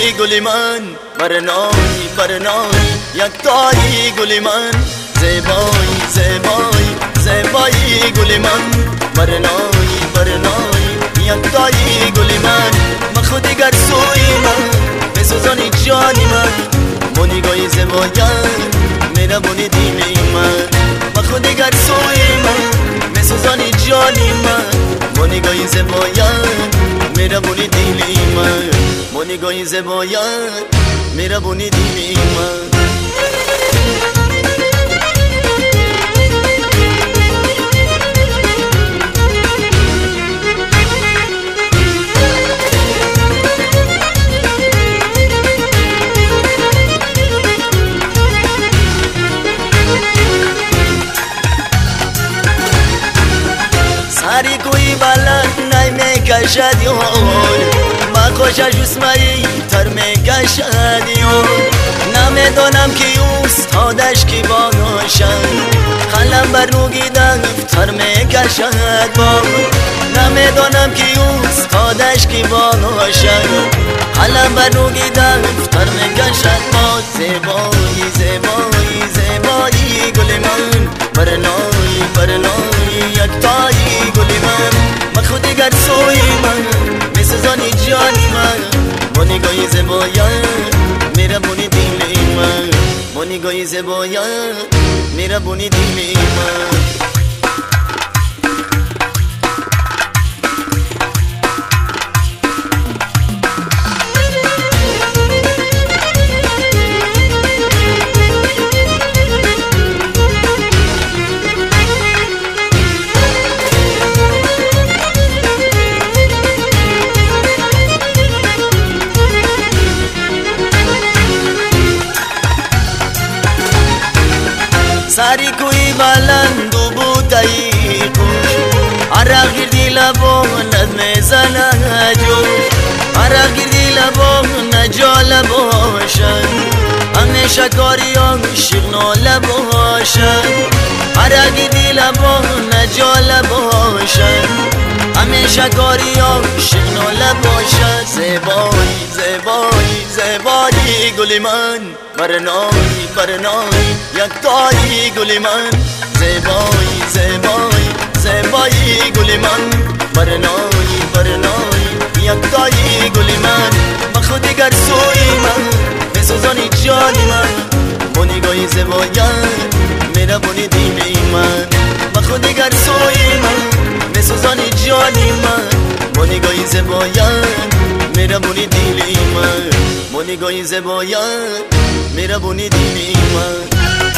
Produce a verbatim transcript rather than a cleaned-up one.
یکتایی گلی من، برنایی برنایی یکتایی گلی من، زیبایی زیبایی زیبایی گلی من، برنایی برنایی یکتایی گلی من. من خودی گر سوی من بسوزانی جانی من، با نگاهی زیبایت مهربونی دیلی من. من خودی گر سوی من بسوزانی جانی من، با نگاهی زیبایت مهربونی دیلی من، با نگاهی زیبایت مهربونی دیلی من. سری کوی بلند نای میکشد یار، من خوشش اسمایی تر میکشد یار. نمیدانم که استادش کی باشد، قلم بر روگی دفتر میکشد با. نمیدانم که استادش کی باشد، قلم بر روگی دفتر میکشد با. زیبایی زیبایی زیبایی گل من، برنایی برنایی یکتایی گلی من. من خودی گر سوی من میسوزانی جانی من، با نگاهی زیبایت مهربونی دیلی من، با نگاهی زیبایت مهربونی دیلی من. سری کوی بلند و بودایی خوش، عرق گردی لبا ند میزنه جوش. عرق گردی لبا نجال باشد، همیشه کاری عاشق ناله باشد. عرق گردی لبا نجال باشد، همیشه کاری عاشق ناله باشد. زیبایی زیبایی زیبایی گلی من، برنایی برنایی یکتایی گلی من. زیبایی زیبایی زیبایی گلی من، برنایی برنایی یکتایی گلی من. من خودی گر سوی من بسوزانی جانی من، با نگاهی زیبایت مهربونی دیلی من. من خودی گر سوی من بسوزانی جانی من، با نگاهی زیبایت مهربونی دیلی من، با نگاهی زیبایت مهربونی دیلی من.